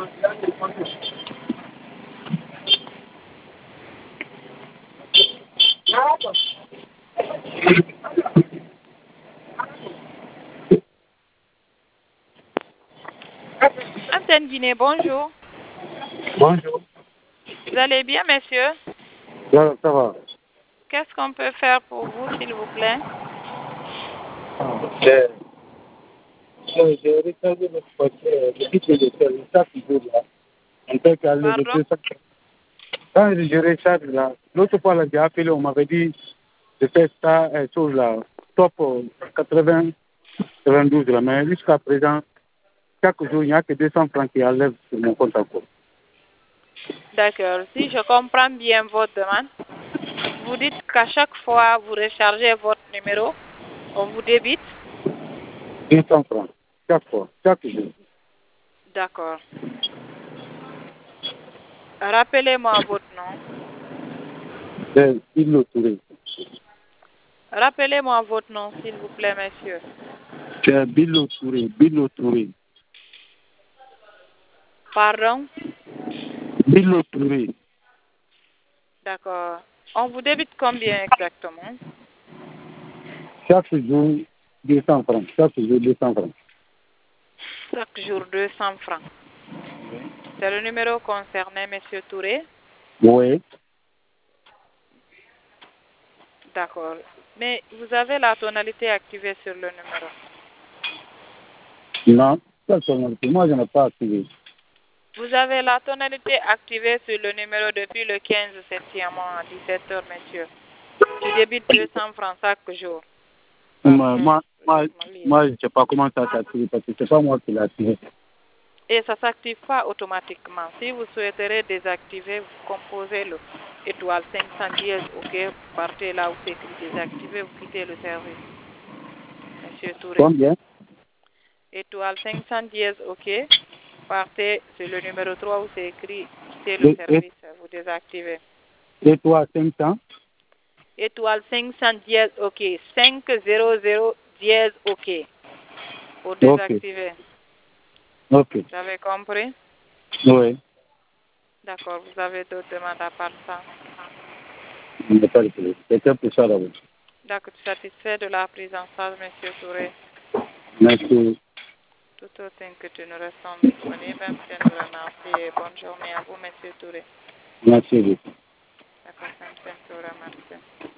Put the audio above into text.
Antenne Guinée, bonjour. Bonjour. Vous allez bien, monsieur? Ça va. Qu'est-ce qu'on peut faire pour vous, s'il vous plaît? J'ai rechargé votre voiture depuis que je fais chaque jour là. On peut caler de Pardon? 200. Quand je recharge là, l'autre fois là, j'ai appelé, on m'avait dit de faire ça, chose là, top 80, 92 là. Mais jusqu'à présent, chaque jour, il n'y a que 200 francs qui enlèvent sur mon compte encore. D'accord. Si je comprends bien votre demande, vous dites qu'à chaque fois vous rechargez votre numéro, on vous débite? 200 francs, chaque fois, chaque jour. D'accord. Rappelez-moi votre nom. Il le Touré. Rappelez-moi votre nom, s'il vous plaît, monsieur. C'est Bilo Touré, Bilo Touré. Pardon? Bilo Touré. D'accord. On vous débite combien exactement? Chaque jour, 200 francs. Chaque jour, 200 francs. Chaque jour, 200 francs. C'est le numéro concerné, monsieur Touré? Oui. D'accord. Mais vous avez la tonalité activée sur le numéro? Non, personnellement, moi, je n'ai pas activé. Vous avez la tonalité activée sur le numéro depuis le 15 septembre à 17h, monsieur. Tu débites 200 francs chaque jour. Moi, je ne sais pas comment ça s'active parce que ce n'est pas moi qui l'ai activé. Et ça ne s'active pas automatiquement. Si vous souhaiterez désactiver, vous composez le étoile 510, OK, partez là où c'est écrit désactiver, vous quittez le service. Monsieur Touré. Combien? Étoile 510, OK, partez sur le numéro 3 où c'est écrit quitter le service, vous désactivez. Étoile 500? Étoile 510, OK, 500 10, OK, pour désactiver. OK. Vous avez compris? Oui. D'accord, vous avez d'autres demandes à part ça? Je n'ai pas de c'est pour ça d'abord. D'accord, satisfait de la prise en charge, monsieur Touré. Merci. Tout autant que tu nous restes disponible, je nous remercie et bonne journée à vous, monsieur Touré. Merci beaucoup. D'accord, je vous remercie.